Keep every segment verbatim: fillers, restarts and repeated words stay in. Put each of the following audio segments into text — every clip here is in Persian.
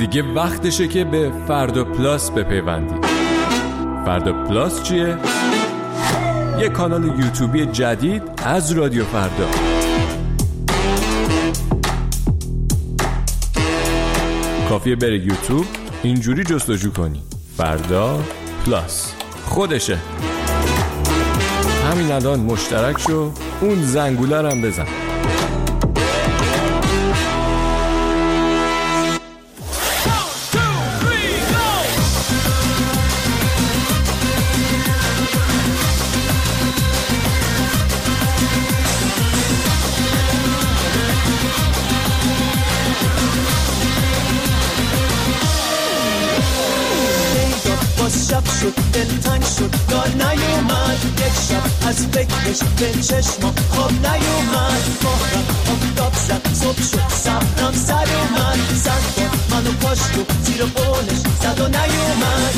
دیگه وقتشه که به فردا پلاس بپیوندید. فردا پلاس چیه؟ یه کانال یوتیوبی جدید از رادیو فردا. کافیه بره یوتیوب، اینجوری جستجو کنی فردا پلاس، خودشه. همین الان مشترک شو، اون زنگوله رو هم بزن. شب شد دلتنگ شد دار نیومد، یک شب از فکرش به چشما خواب نیومد. ماهرم آفتاب زد صبح شد صبرم سر اومد، زد با منو پاشت و زیر قولش زد و نیومد.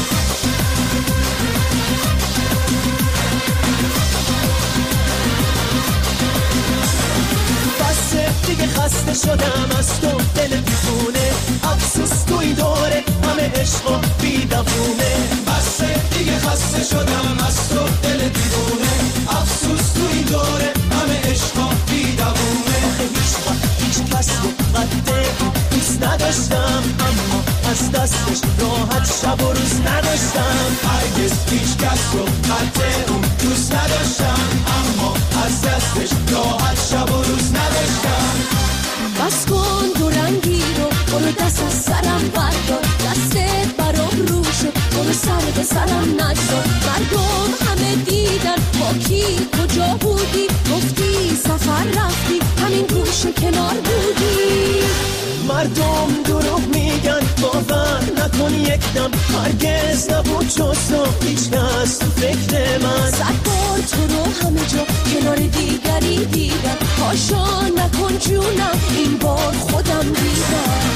بسه دیگه خسته شدم از تو دل دیوونه، افسوس توی دوره همه عشق و بیدوونه. بسه دیگه خسته شدم از تو دل دیوونه، افسوس توی دوره همه عشق و بیدوونه. هیچ وقت هیچ کس رو قد دوست نداشتم، اما از دستش راحت شب و روز نداشتم. هرگز هیچ کس رو قد اون دوست نداشتم، اما از دستش راحت شب و روز نداشتم. بس کن دو رنگی رو برو دست از سرم بردار، دستت برام رو شد برو سر به سرم نگذار. مردم همه دیدن با کی کجا بودی، گفتی سفر رفتی همین گوشه کنار بودی. مردم دروغ میگن باور نکن یک دم، هرگز نبود جز تو هیچ کس تو فکر من. صد بار تو رو همه جا کنار دیگری دیدم، پاشا نکن جونم این بار خودم دیدم.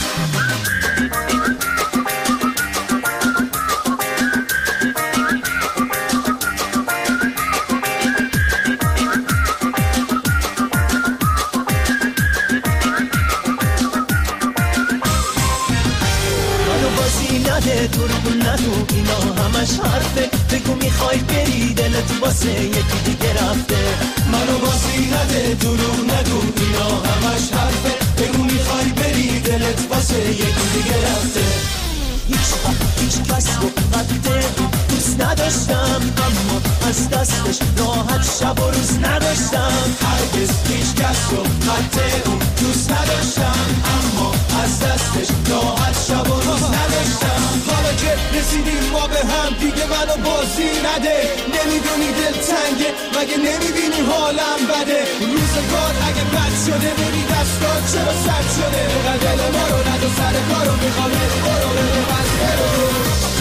دروغ نگو اینا همش حرفه، بگو میخوای بری دلت واسه یکی دیگه رفته. منو بازی نده دروغ نگو اینا همش حرفه، بگو میخوای بری دلت واسه یکی دیگه رفته. هیچ وقت هیچ کس رو قد دوست نداشتم، اما از دستش راحت شب و روز نداشتم. هرگز هیچ کس رو قد اون دوست نداشتم، اما از دستش راحت شب و روز نداشتم. حالا که رسیدیم ما به هم دیگه منو بازی نده، نمیدونی دل تنگه مگه نمیبینی حالم بده. روزگار اگه بد شده بری دستات چرا سد شده، دل ما رو ند و سر کارو میخوام برو برو بس برو.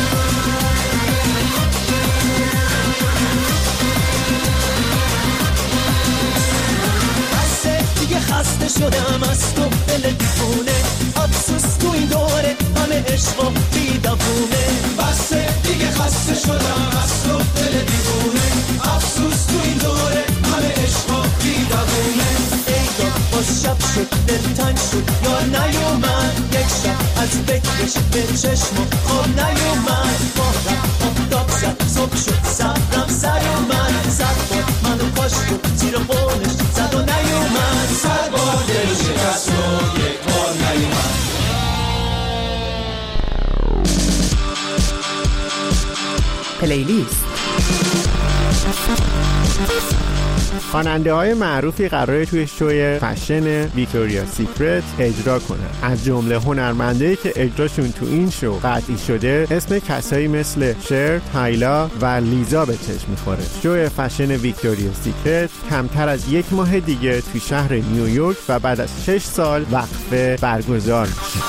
بسه دیگه خسته شدم از تو دل دیوونه، افسوس تو این دوره همه عشق و بیدوونه. بسه دیگه خسته شدم از تو دل دیوونه، افسوس تو این دوره همه عشق و بیدوونه. ایدا با شب شد دلتنگ شد یار نیومد، یک شب از فکرش به چشم خواب نیومد. ماهرم آفتاب زد صبح شد صبرم سر اومد، زد باد منو کاشت و زیر قولش زد و نیومد. سر باد دل شکست و یک بار نیومد. پلیلیست. خواننده های معروفی قراره توی شوی فشن ویکتوریا سیکرت اجرا کنن. از جمله هنرمندایی که اجراشون تو این شو قطعی شده اسم کسایی مثل شر، تایلا و لیزا به چشم میخوره. شو فشن ویکتوریا سیکرت کمتر از یک ماه دیگه توی شهر نیویورک و بعد از شش سال وقفه برگزار میشه.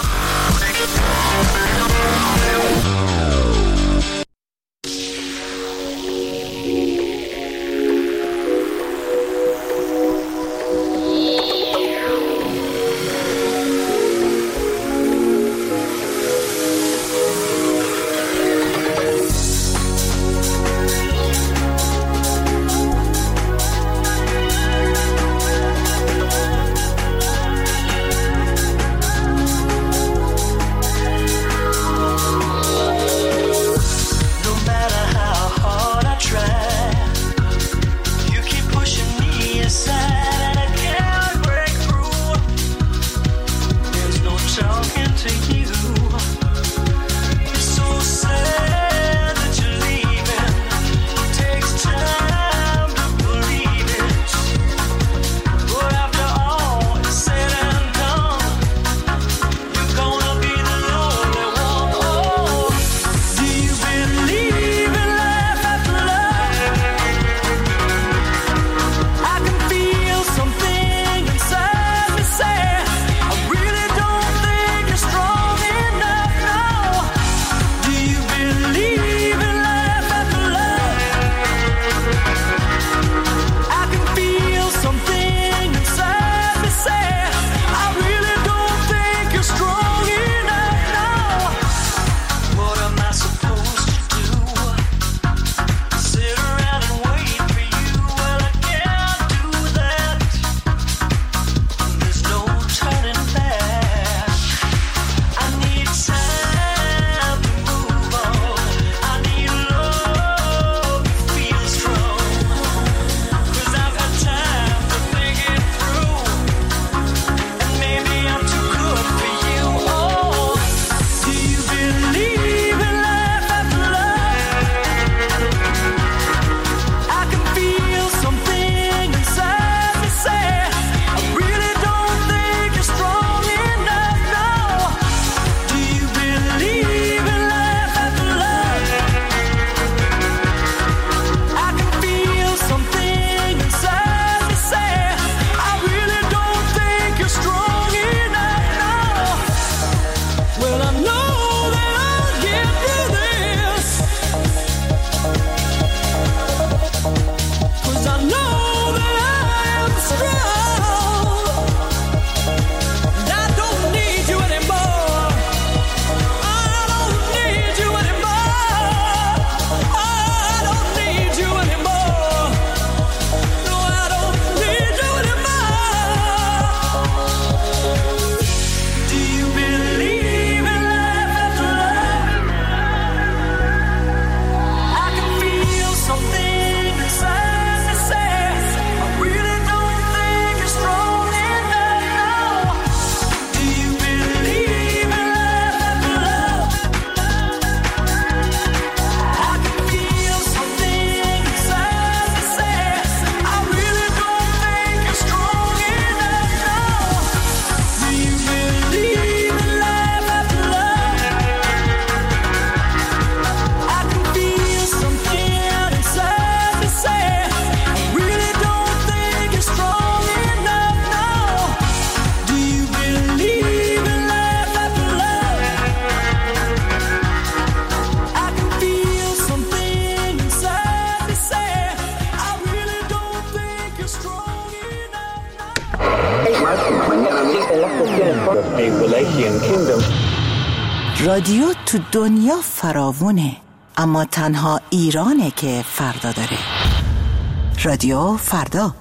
رادیو تو دنیا فراوونه، اما تنها ایرانه که فردا داره. رادیو فردا.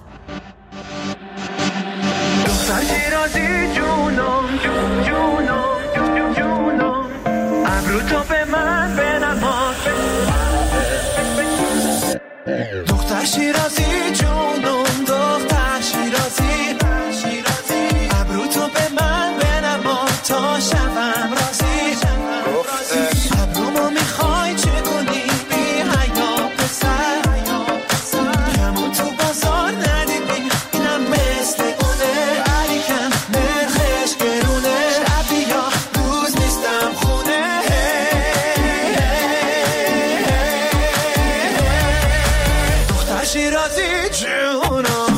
دختر شیرازی جونم جون جونم جون جونم ابرو تو به من بنما. دختر شیرازی جونم دختر شیرازی ابرو تو به من بنما تا شبم رازی. ابرومو میخوای چه کنی بی حیا پسر، کمون تو بازار ندیدی اینم مثل اونه، علی کم نرخش گرونه، شب یا روز نیستم خونه. دختر شیرازی جونم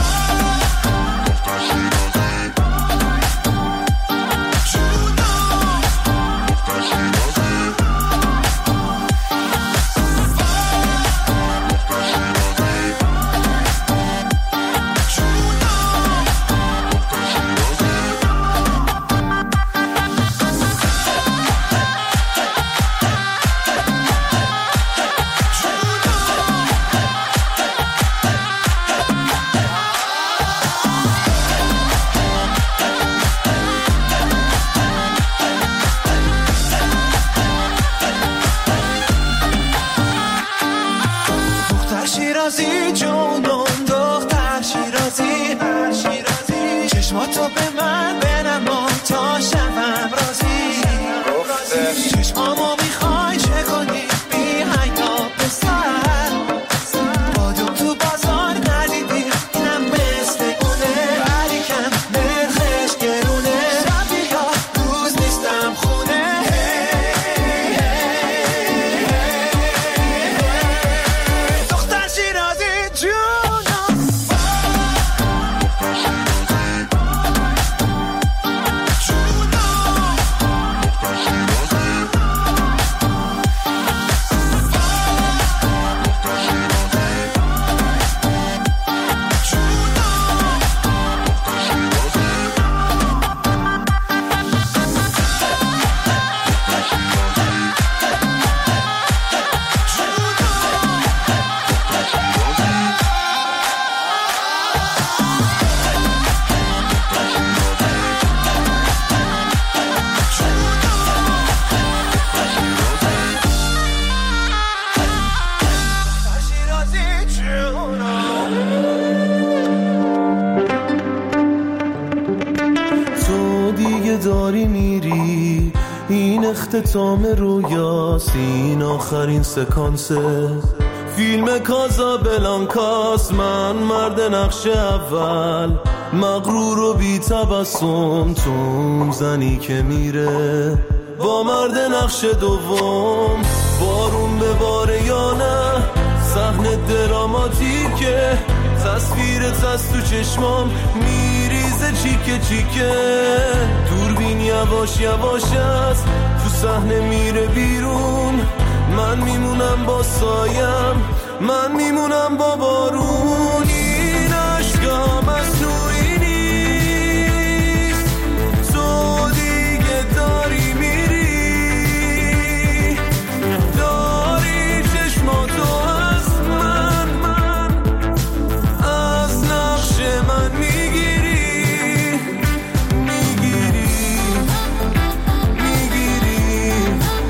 شیرازی جونم دختر شیرازی چشماتو به من بنما تا شبم رازی. چشمامو میخوای چه کنی بی حیا پسر، بادم تو بازار ندیدی اینم مثل اونه، علی کم نرخش گرونه، شب یا روز نیستم خونه. داری میری این اختتام رویاست، این آخرین سکانسه فیلم کازابلانکاست. من مرد نقش اول مغرور و بی تبسم، تو زنی که میره با مرد نقش دوم. بارون به باره یا نه صحنه دراماتیکه، تصویرت از تو چشمام میریزه چیکه چیکه. دوربین یواش یواش است تو صحنه میره بیرون، من میمونم با سایم، من میمونم با بارون. این عشقم از تویی نیست، تو دیگه داری میری، داری چشماتو از من من از نقش من میگیری میگیری میگیری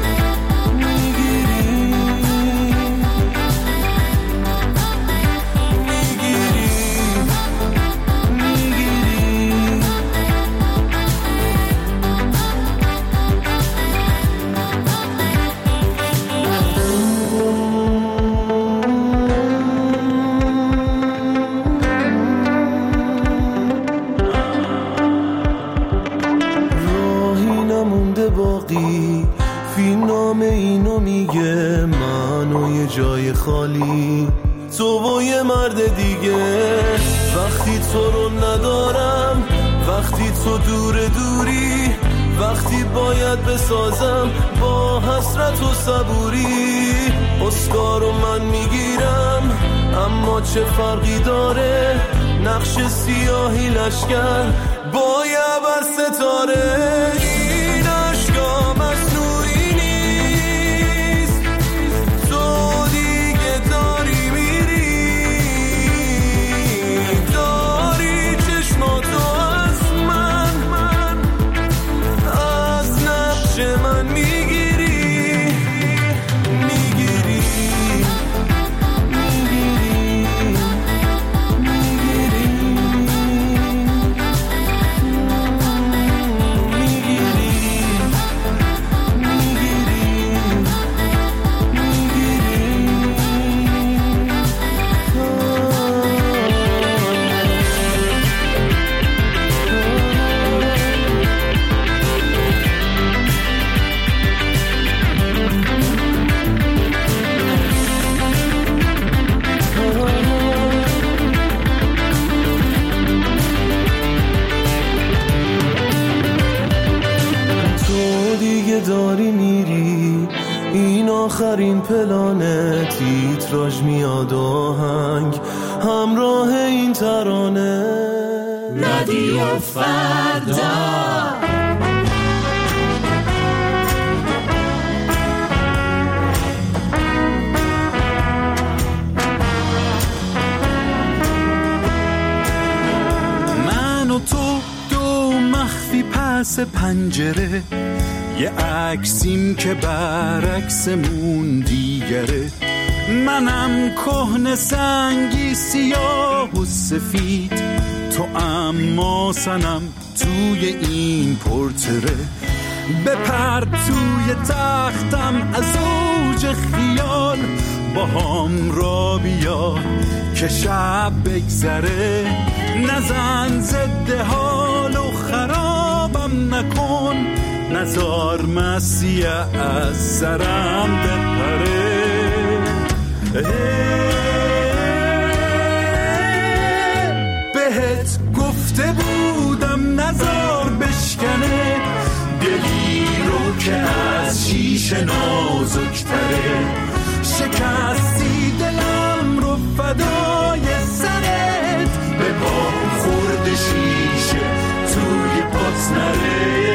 باقی فیلم نامه اینو میگه، من و یه جای خالی تو و یه مرد دیگه. وقتی تو رو ندارم، وقتی تو دور دوری، وقتی باید بسازم با حسرت و صبوری. اسکارو من میگیرم اما چه فرقی داره، نقش سیاهی لشکر با یه بر ستاره. تو دیگه داری میری، این آخرین پلانه، تیتراژ میاد آهنگ همراه این ترانه. رادیو فردا. من و تو دو مخفی پس پنجره، یه عکسیم که برعکسمون دیگره. منم کهنه سنگی سیاه و سفید، تو اما سنم توی این پورتره. بپر توی تختم از اوج خیال، با هم را بیا که شب بگذره. نزن ضد حال و خرابم نکن، نزار مسیح از سرم بپره. بهت گفته بودم نزار بشکنه، دلی رو که از شیشه نازکتره. شکستی دلم رو فدای سرت، به پا خورد شیشه توی پات نره.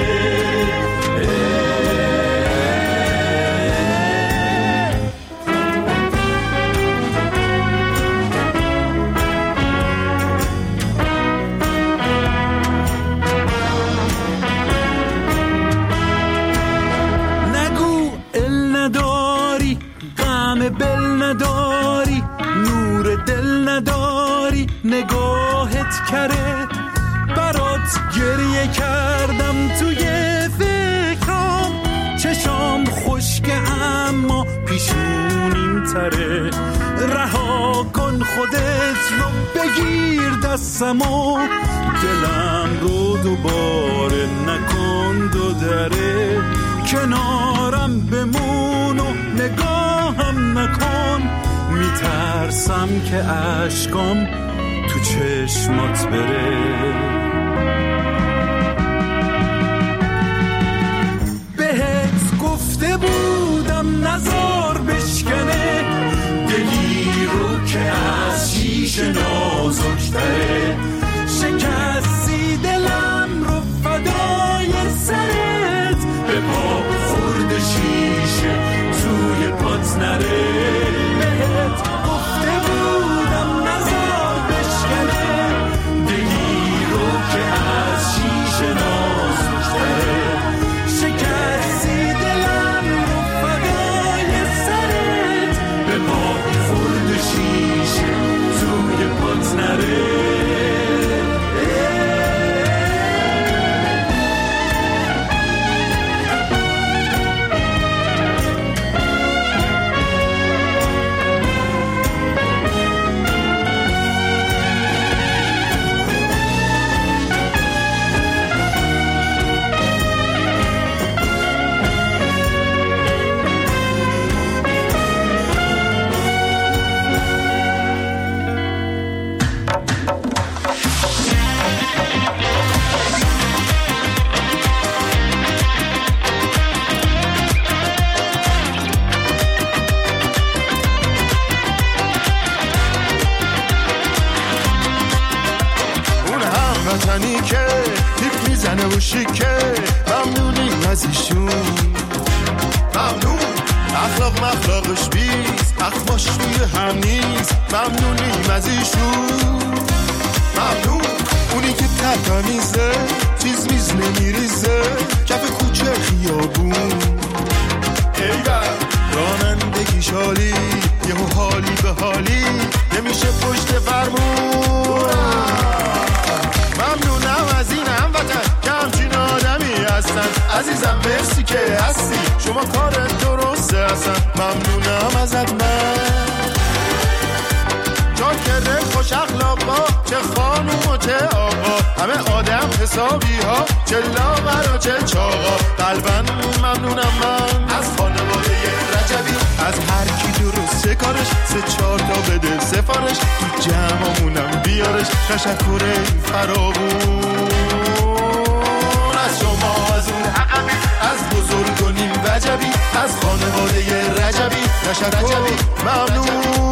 بل نداری، نور دل نداری، نگاهت کره. برات گریه کردم توی فکرام، چشام خشک اما پیشونیم تره. رها کن خودت رو بگیر دستمو، دلم رو دوباره نکن دو دره. کنارم بمون و نگاهم نکن، میترسم که اشکام تو چشمات بره. بهت گفته بودم نزار بشکنه، دلی رو که از شیشه نازکتره. شکستی دلم رو فدای سرت، به پا خورد شیشه توی پات نره. بهت گفته بودم نزار بشکنه، دلی رو که از شیشه نازکتره. شکستی دلم رو فدای سرت، به پا خورد شیشه توی پات نره. شیکه ممنونیم از ایشون، ممنون. اخلاق مخلاقش بیست، اخماش روی هم نیست، ممنونیم از ایشون، ممنون. اونی که تمیزه، چیز میز نمیریزه، کف کوچه خیابون. ایول رانندگی شالی، یهو حالی به حالی، نمیشه پشت فرمون. ممنونم از این هموطن که همچین آدمی هستن. عزیزم مرسی که هستی، شما کارت درسته هستن. ممنونم ازت من جاکره خوش اخلاق با، چه خانوم و چه آقا، همه آدم حسابی ها، چه لاغر و چه چاقا. قلباً ممنونم من از خانواده رجبی، از هر کی درسته کارش، سه چهار تا بده سفارش، تو جمعمونم بیارش. تشکر فراوون از شما، از اون حقمی، از بزرگ تشکر ممنون.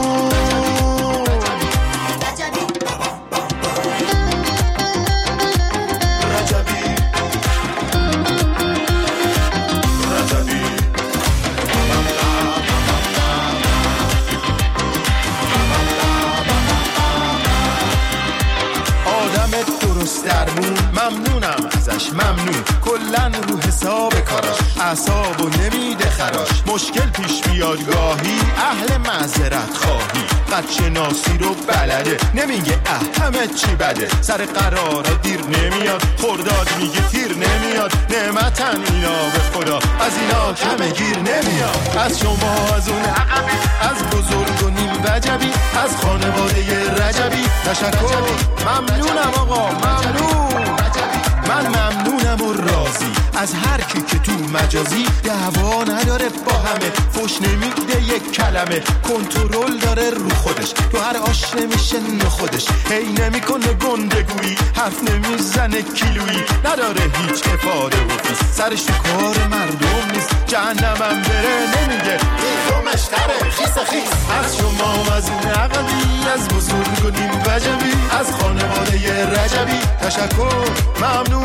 ممنونم ازش، ممنون کلن رو حساب کاراش، اعصابو نمیده خراش، مشکل پیش بیاد گاهی اهل معذرت خواهی، قد شناسی رو بلده نمیگه اه همه چی بده، سر قرار دیر نمیاد خرداد میگه تیر نمیاد، نعمتن اینا به خدا از اینا کم گیر نمیاد. از شما از اون عقبی، از بزرگ و نیم وجبی، از خانواده رجبی تشکر ممنونم آقا ممنون. من ممنونم و راضی از هر کی که تو مجازی دعوا نداره با همه، فوش نمیده یک کلمه، کنترل داره رو خودش، تو هر آش نمیشه نه خودش، هی نمیکنه گندگویی، حرف نمیزنه کیلویی، نداره هیچ افاده و فیس، سرش تو کار مردم نیست، جهنمم بره نمیگه ایدومش تره خیس خیس. از شما از این عقبی، از بزرگ و نیم وجبی، از خانواده رجبی تشکر ممنون.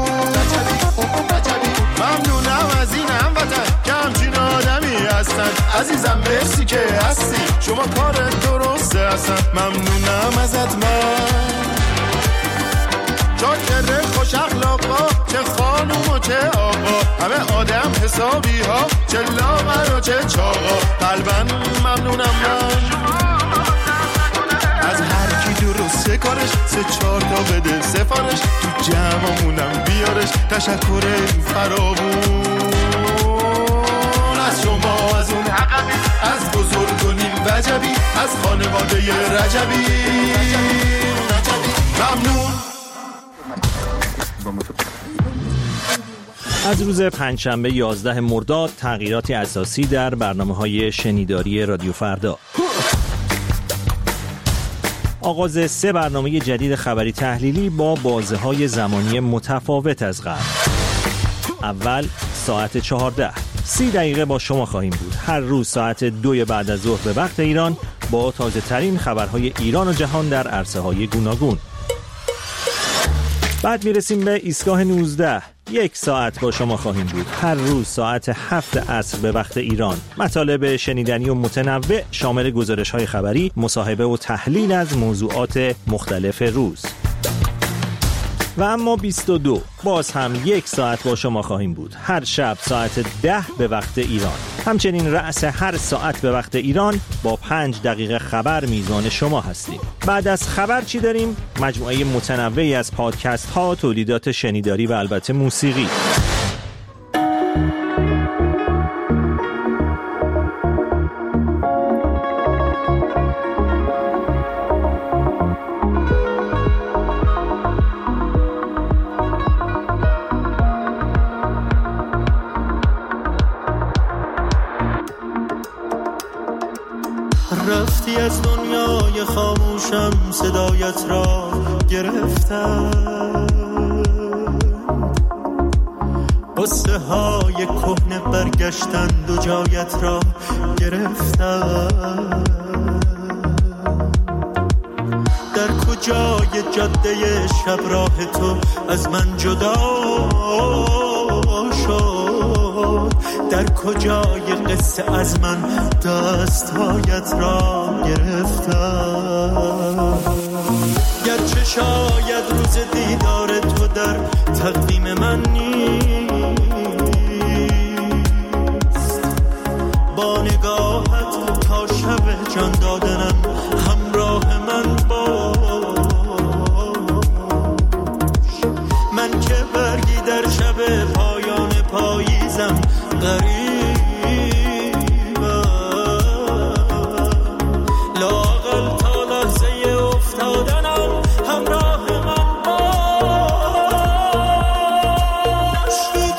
ممنونم از این هموطن که همچین آدمی هستن، عزیزم مرسی که هستی، شما کار درسته هستن، ممنونم ازت من. چاکر خوش اخلاقا، چه خانوم و چه آقا، همه آدم حسابی ها، چه لاغر و چه چاقا، قلبا ممنونم من از هر کی درسته کارش، سه چهار تا بده سفارش، تو جمعمونم بیارش، تشکر فراوون. از شما از اون عقبی، از بزرگ و نیم وجبی، از خانواده رجبی ممنون. از روز پنجشنبه یازده مرداد تغییراتی اساسی در برنامه‌های شنیداری رادیو فردا. آغاز سه برنامه جدید خبری تحلیلی با بازه‌های زمانی متفاوت از قبل. اول ساعت چهارده، سی دقیقه با شما خواهیم بود. هر روز ساعت دو بعد از ظهر به وقت ایران با تازه ترین خبرهای ایران و جهان در عرصه‌های گوناگون. بعد میرسیم به ایستگاه نوزده. یک ساعت با شما خواهیم بود. هر روز ساعت هفت عصر به وقت ایران. مطالب شنیدنی و متنوع شامل گزارش‌های خبری، مصاحبه و تحلیل از موضوعات مختلف روز. و اما بیست و دو باز هم یک ساعت با شما خواهیم بود. هر شب ساعت ده به وقت ایران. همچنین رأس هر ساعت به وقت ایران با پنج دقیقه خبر میزبان شما هستیم. بعد از خبر چی داریم؟ مجموعه متنوعی از پادکست ها، تولیدات شنیداری و البته موسیقی. رفتی از دنیای خاموشم، صدایت را گرفتم، قصه های کهنه برگشتند و جایت را گرفتم. در کجای جاده شب راه تو از من جدا شد، در کجای قصه از من دستهایت را گرفتم. گرچه شاید روز دیدار تو در تقویم من نیست، با نگاهت تا شب جان دادنم همراه من باش. من که برگی در شب پایان پاییزم غریبم، لااقل تا لحظه افتادنم همراه من باش.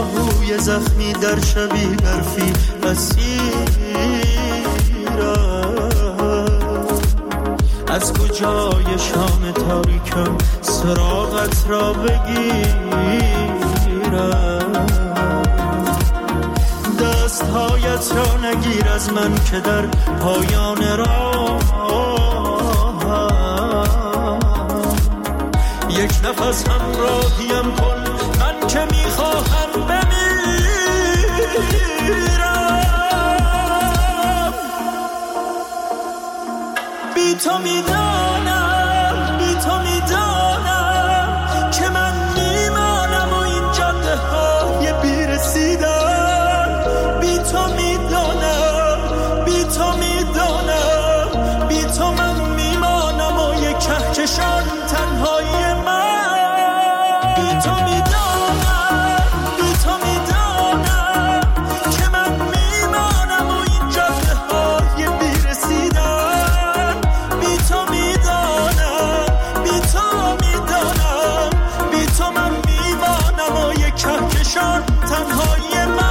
آهوی زخمی در شبی برفی اسیرم. از کجای شام تاریکم سراغت را بگیرم؟ دستهایت را نگیر از من که در پایان راه یک نفس همراهیم کن، من که میخواهم بمیرم. بی تو میدانم، بی تو میدانم که من میمانم و این جاده های بیرسیدن. بی تو میدانم، بی تو میدانم، بی تو من میمانم و یک کهکشان تنهایی من. بی تو میدانم، بی تو میدانم که من میمانم و این جاده های بیرسیدن. بی تو میدانم، بی تو میدانم، بی تو من میمانم و یک کهکشان تنهایی من.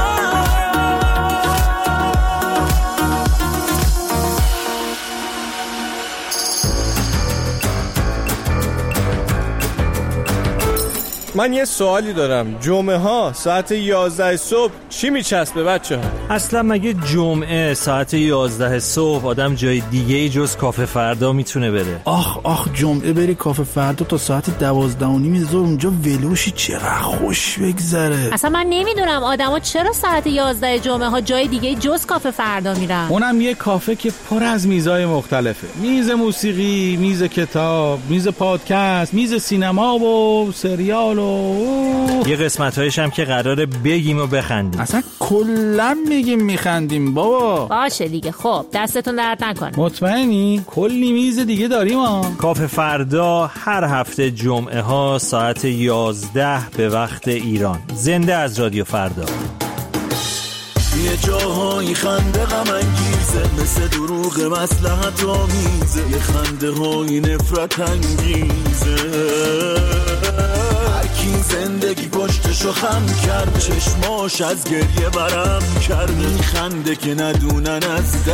من یه سوالی دارم، جمعه ها ساعت یازده صبح چی میچسبه بچه ها؟ اصلا مگه جمعه ساعت یازده صبح آدم جای دیگه ای جز کافه فردا میتونه بره؟ آخ آخ جمعه بری کافه فردا تا ساعت دوازده و نیم ظهر اونجا ولوشی چقدر خوش بگذره. اصلا من نمیدونم آدما چرا ساعت یازده جمعه ها جای دیگه جز کافه فردا میرن. اونم یه کافه که پر از میزای مختلفه، میز موسیقی، میز کتاب، میز پادکست، میز سینما و سریال و یه قسمت‌هایش هم که قراره بگیم و بخندیم. اصلا کلا میگیم میخندیم بابا. باشه دیگه، خب دستتون درد نکنه. مطمئنی؟ کلی میز دیگه داریم ها. کافه فردا هر هفته جمعه ها ساعت یازده به وقت ایران. زنده از رادیو فردا. یه جاهایی خنده غم انگیزه، مثل دروغ مصلحت آمیزه، یه خنده های نفرت انگیزه. هرکی زندگی پشتشو خم کرد، چشماش از گریه برم کرد، میخنده که ندونن از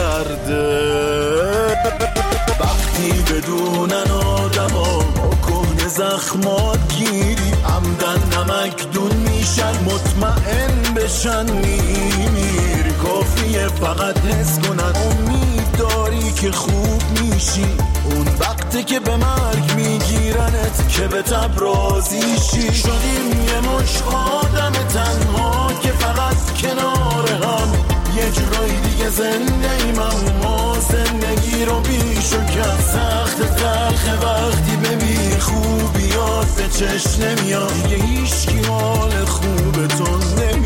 درده. وقتی بدونن آدما با کهنه زخمات گیری، عمدن نمک دون میشن، مطمئن بشن میمیری. کافیه فقط حس کنن امید داری که خوب میشی، اون وقتی که به مرگ میگیرنت که به تب راضی شی. شدیم یه مش آدم تنها که فقط کنار هم، یه جورایی دیگه زنده ایم اما زندگی رو بیش و کم. سخت تلخه وقتی ببین خوبیات به چشم نمیاد، دیگه هیچکی حال خوبتون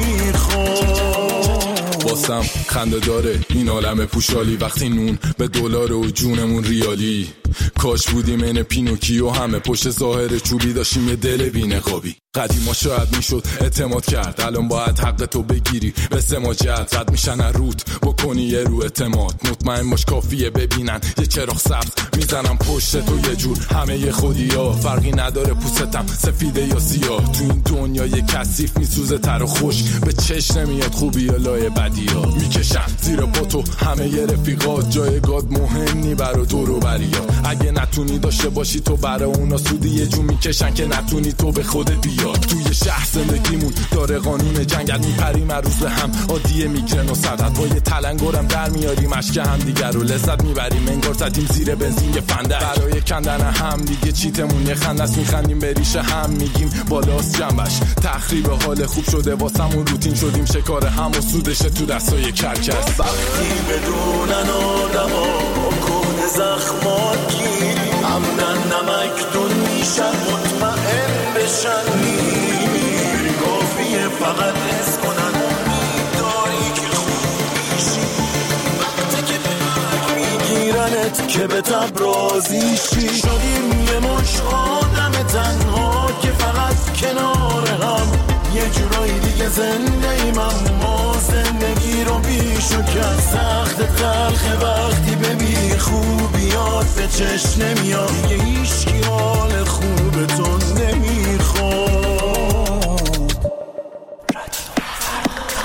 نمیخواد. واسم خنده داره این عالم پوشالی، وقتی نون به دلار و جونمون ریالی. کاش بودیم این پینوکیو، همه پشت ظاهر چوبی داشتیم یه دل بی‌نقابی. قدیما شاید میشد اعتماد کرد، الان باید حق تو بگیری به سماجت. رد میشن روت بکنی یه رو اعتماد، مطمئن باش کافیه ببینن یه چراغ سبز میزنم پشت تو. یه جور همه یه خودی ها، فرقی نداره پوستم سفیده یا سیاه. تو این دنیا یه کثیف میسوزه تر و خوش، به چش نمیاد خوبی یا لای بدی ها. میکشن زیر پا تو همه یه رفیقات، جایگاه مهم نی برا دور و بریا. اگه نتونی داشته باشی تو برا اونا سودی، یه جور میکشن که نتونی تو به خودت بیا. توی شهر زندگیمون داره قانون جنگل، میپریم روز هم عادیه میگرن و سردت. با یه تلنگرم در میاریم اشک هم دیگر رو لذت میبریم، انگار زدیم زیر بنزین یه فنده. برای کندن هم دیگه چیتمون یه خندست، میخندیم به ریشه هم میگیم بالاست جنبش. تخریب حال خوب شده واسمون، روتین شدیم شکار هم و سودشه تو دستای کرکس. وقتی بدونن آدما کهنه زخمات گیری، عمدن نمک دون میشن، مطمئن بشن میمیری. کافیه فقط حس کنن امید داری که خوب میشی، وقتی که به مرگ میگیرنت که به تب راضی شی. شدیم یه مش آدم تنها که فقط کنار هم، یه جورایی دیگه زنده ایم اما زندگی رو بیش و کم. سخت تلخه وقتی ببین خوبیات به چشم نمیاد، دیگه هیچکی حال خوبتون نمیخواد.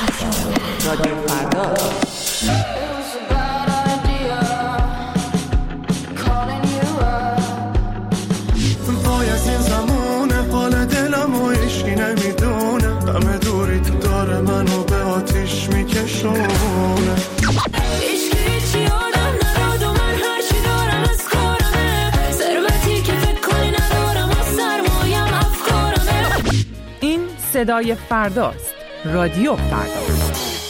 رادیو فردا. وای از این زمونه حال دلم و عشقی نمیدونه، همه دوری تو داره منو به آتیش میکشونه. صدای فرداست. رادیو فردا.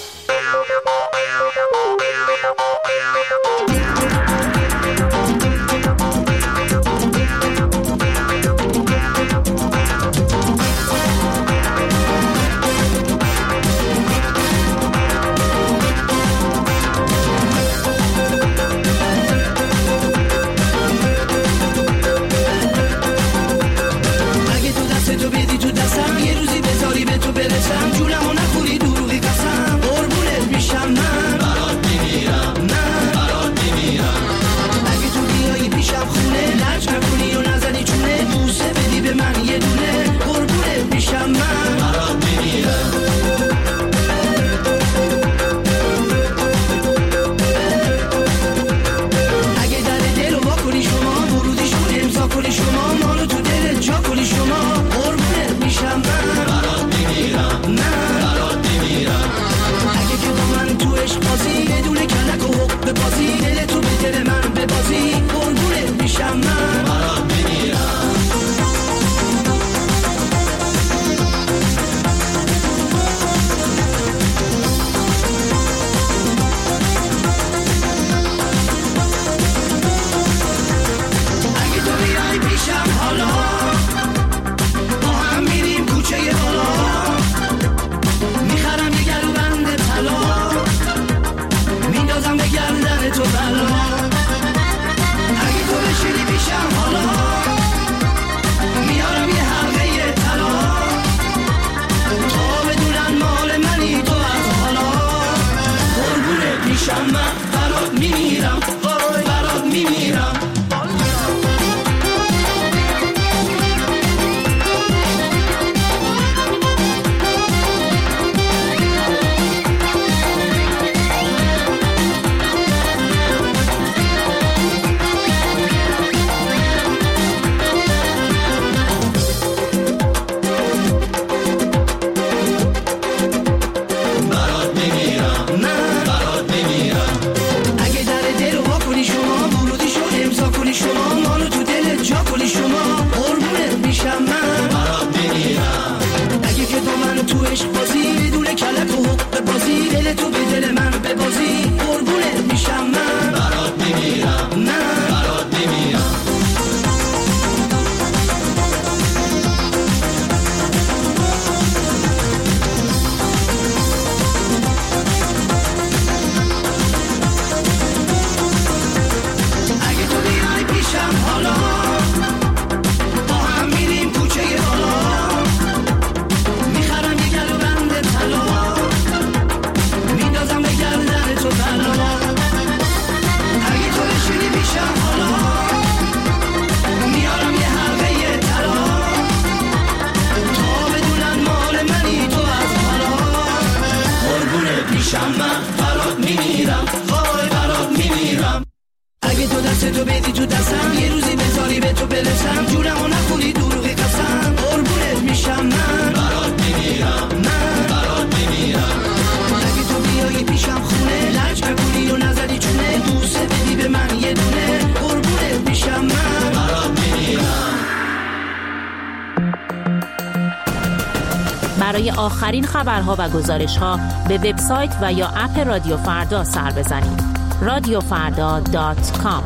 برای آخرین خبرها و گزارش‌ها به وبسایت و یا اپ رادیو فردا سر بزنید. رادیو فردا دات کام.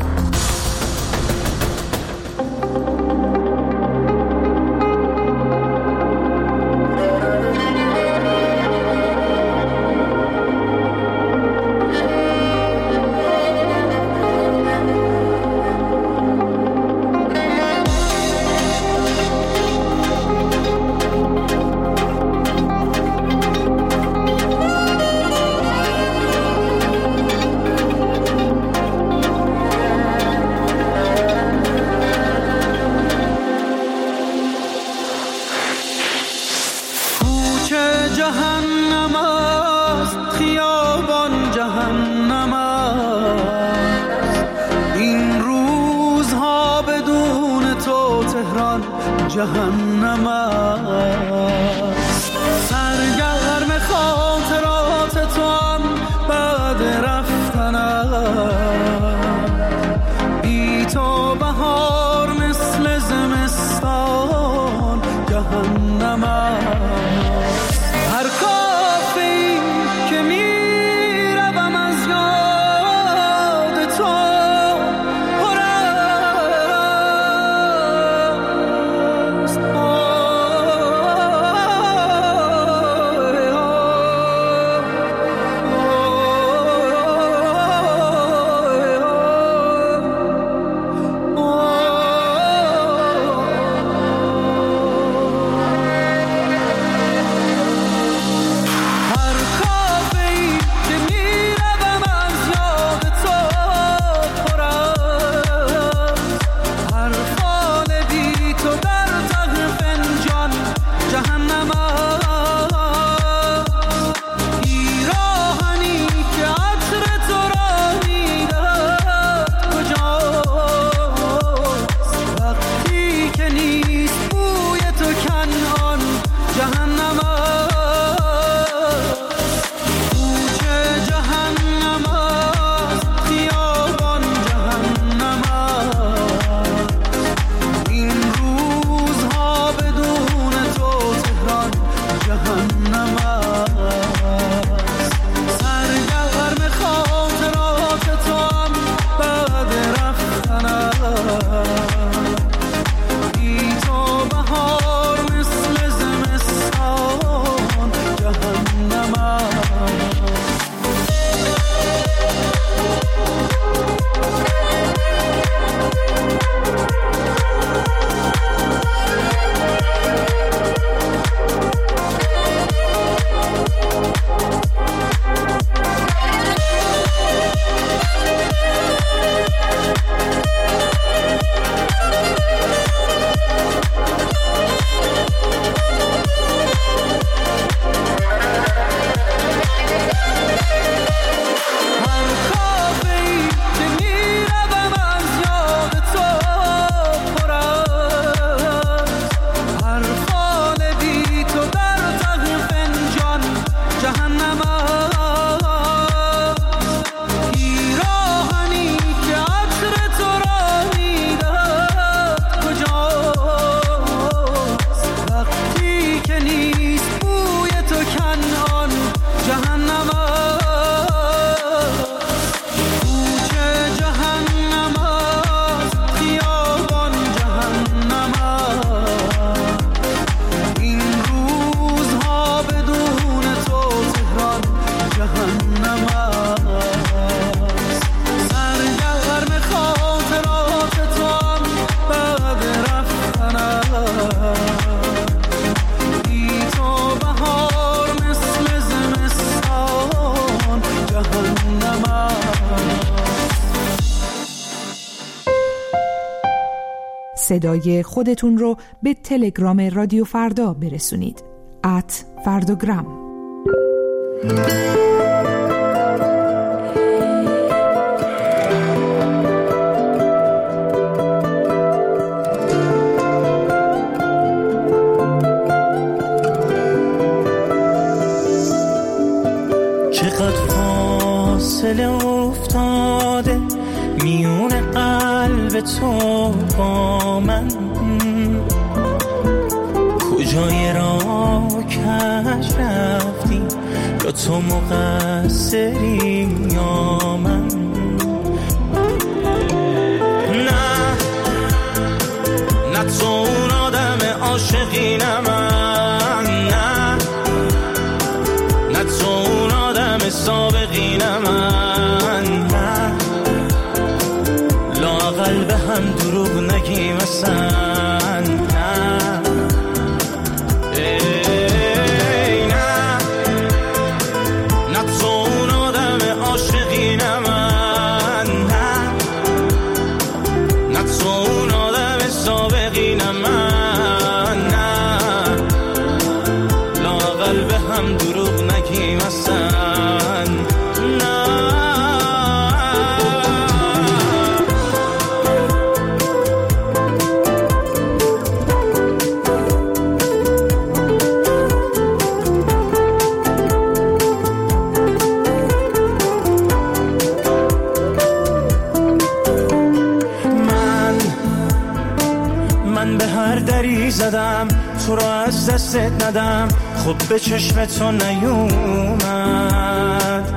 خیابان جهنم است. این روزها بدون تو تهران جهنم است. سرگرم خاطرات تو هم بعد رفتنم، بی تو بهار مثل زمستان جهنم است. هر کافی که میروم از یاد تو پر است. صدای خودتون رو به تلگرام رادیو فردا برسونید. ات فردوگرام. چقدر فاصله افتاده میون قلب تو با من، کجای راه کج رفتی، یا تو مقصری یا من؟ نه نه تو اون آدم عاشقی نه من، نه نه تو اون آدم سابقی نه من، نه لااقل به هم دروغ نگیم اصلا، نه ای نه نه تو اون آدم عاشقی نه من، نه نه تو اون آدم سابقی نه من، نه زدم تو رو از دستت ندم، خب به چشم تو نیومد.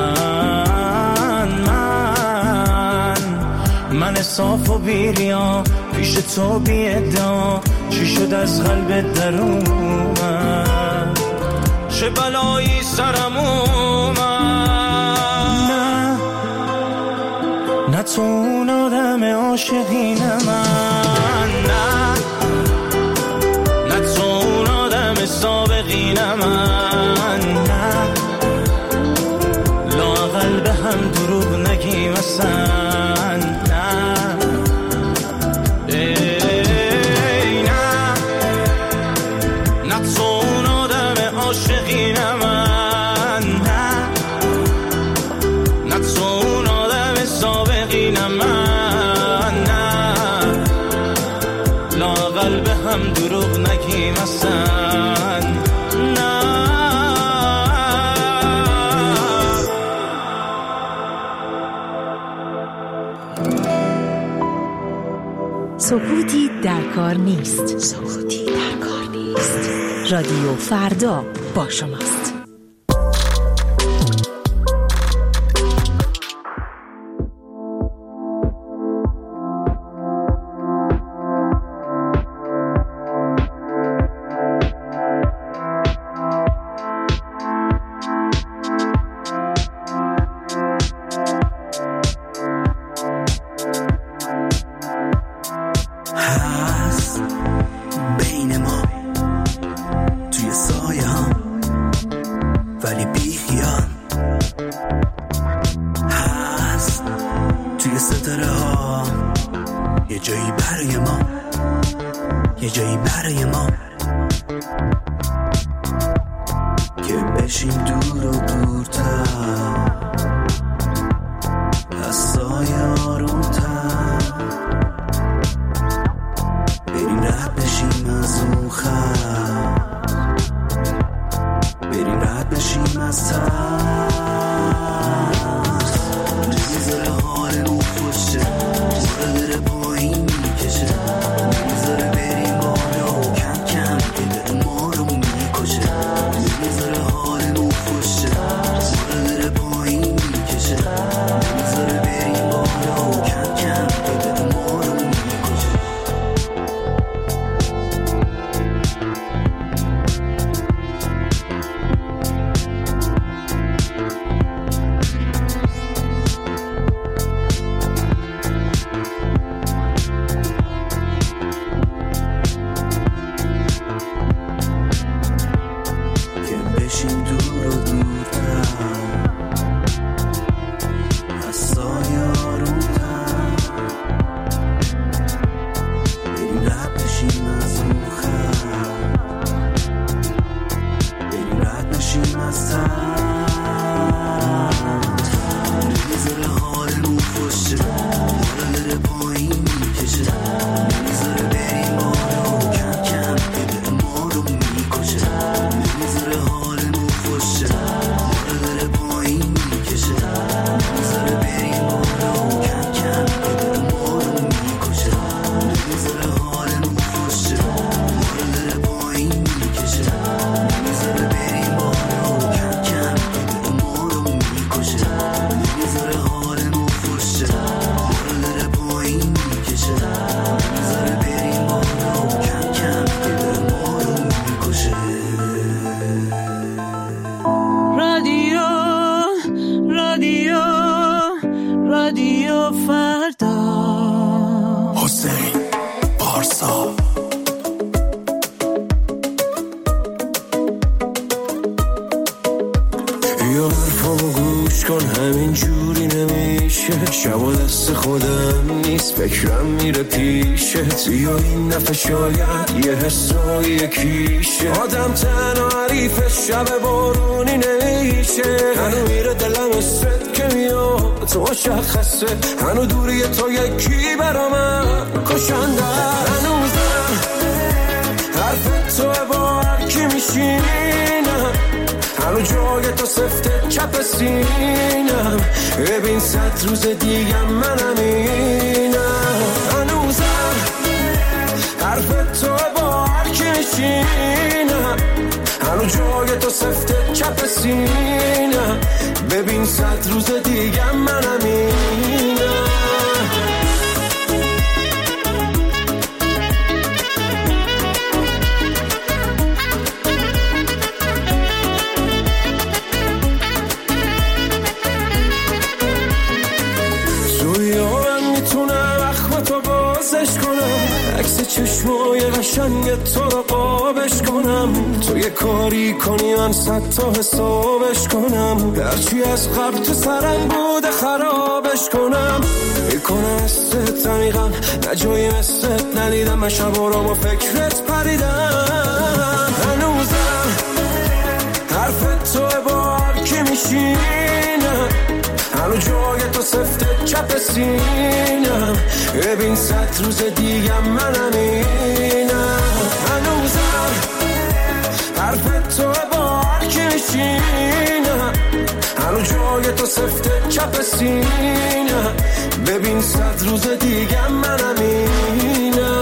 من من من صاف و بیریا پیش تو بی ادعا، چی شد از قلبت در اومد؟ چه بلایی سرم اومد؟ نه نه تو اون آدم عاشقین من، نه نه تو اون آدم سابقین من، نه لااقل به هم دروغ نگیم اصلا، نه ای نه نه تو اون آدم عاشقین من، نه نه تو اون آدم سابقین من، نه لااقل به هم دروغ نگیم اصلا، نه. سکوتی در کار نیست. سکوتی در کار نیست. رادیو فردا با شماست. یا این نفع شاید یه حسای یکیشه، آدم تنها حریف شب بارونی نمیشه، هنو میره دلم اسفت که میاد تو مشخصه، هنو دوری تو یکی برا من کشنده، هنوزم حرف تو با هر کی میشینم، هنو جای تو سفته چپ سینم، ببین صد روز دیگه منم اینم، هنوزم حرف تو با سینم ببین صد روز دیگه منم اینم. چشمای قشنگ تو رو قابش کنم، تو یه کاری کنی من صد تا حسابش کنم، درچی از قبل تو سرم بوده خرابش کنم. میکنه استت عمیقا نه جایی مثلت ندیدم، من شبا را با فکرت پریدم. هنوزم حرف تو با هر کی میشینم، هنو جای تو سفته چپ سینم ببین صد روز دیگه منم اینم. هنوزم حرف تو با هر کی میشینم، هنو جای تو سفته چپ سینم ببین صد روز دیگه منم اینم.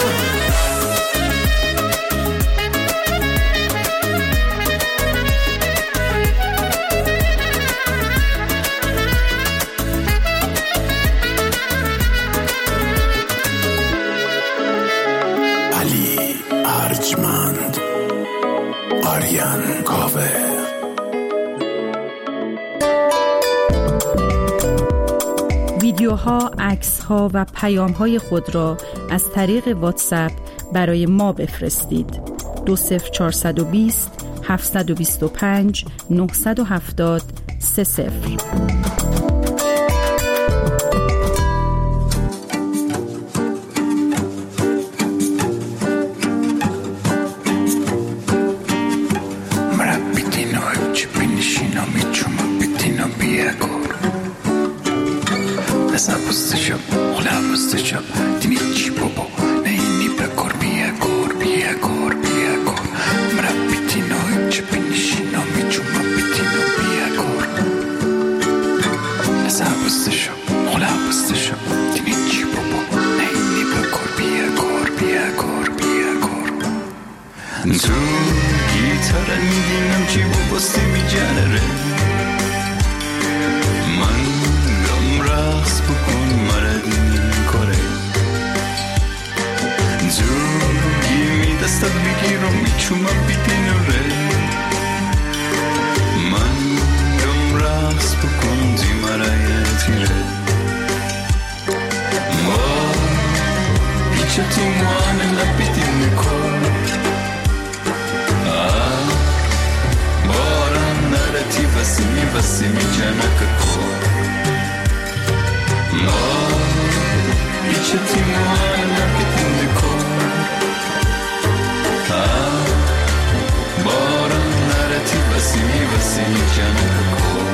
آریان کاوه. ویدیوها، عکس‌ها و پیام‌های خود را از طریق واتساپ برای ما بفرستید. دو صفر چهارصد و بیست هفتصد و بیست و پنج نهصد و هفتاد سه صفر. تو گیتاره میدینم چی باستی میجنره، من گم رقص بکن مردی کاره، تو گیمی دستت بگیرم میچومم بیدینره، من گم رقص بکن دی مرای تیره، ما بیچه تو مانه لبیدین کن باران نرتی بسیمی بسیمی جنک کن، ما بیچه تیمان نبیدین کن باران نرتی بسیمی بسیمی جنک کن.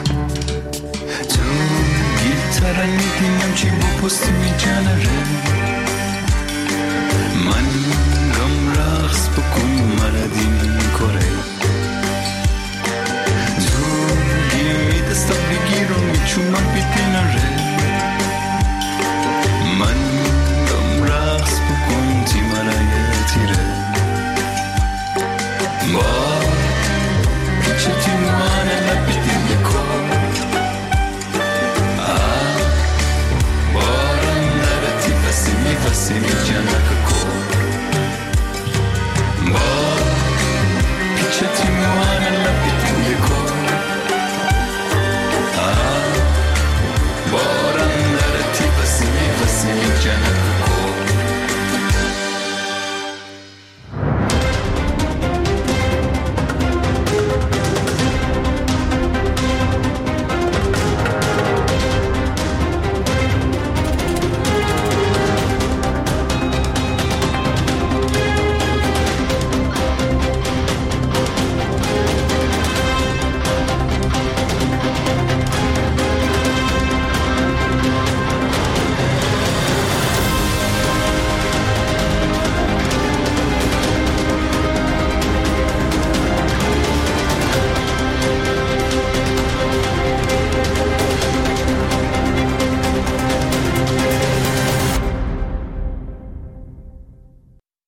پستی میجنره